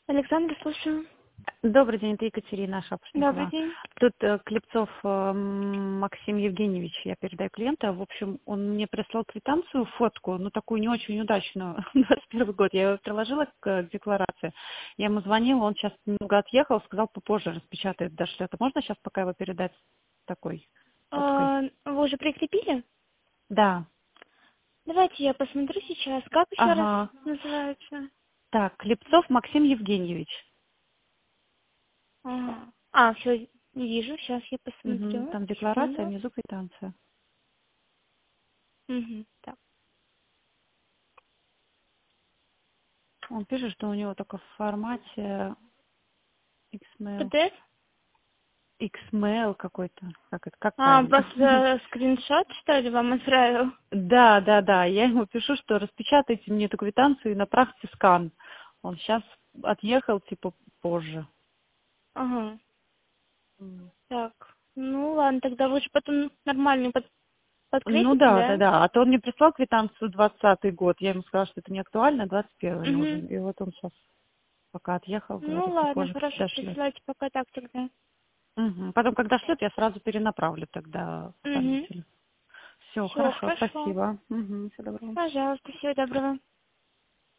Александр, слушаю. Добрый день, это Екатерина Добрый Шапошникова. день. Тут Клепцов Максим Евгеньевич, я передаю клиента. В общем, он мне прислал квитанцию, фотку, ну такую не очень удачную, 21 год. Я ее приложила к декларации. Я ему звонила, он сейчас немного отъехал, сказал, попозже распечатает, дошлет. Можно сейчас пока его передать с такой фоткой? Вы уже прикрепили? Да. Давайте я посмотрю сейчас. Как еще раз Ага. называется? Так, Клепцов Максим Евгеньевич. Ага. Все, вижу. Сейчас я Мгм. посмотрю. Там декларация, Секунду. внизу квитанция. Угу. Так. Он пишет, что у него только в формате XML. PDF? XML какой-то. Как правильно? Вас скриншот, что ли, вам отправил? Да, да, да. Я ему пишу, что распечатайте мне эту квитанцию и направьте скан. Он сейчас отъехал, типа, позже. Ага. М. Так. Ну ладно, тогда вы же потом нормальный Ну подкрепите, да, да, да? да. А то он мне прислал квитанцию 20-й год. Я ему сказала, что это не актуально, 21-й Угу. нужен. И вот он сейчас, пока отъехал, Ну говорит, ладно, попозже хорошо, дошлет. присылайте пока так тогда. Мгм. Потом, когда шлет, я сразу перенаправлю тогда к Угу. хранителю. Все, Все, хорошо, хорошо. спасибо. Всего доброго. Пожалуйста, всего доброго.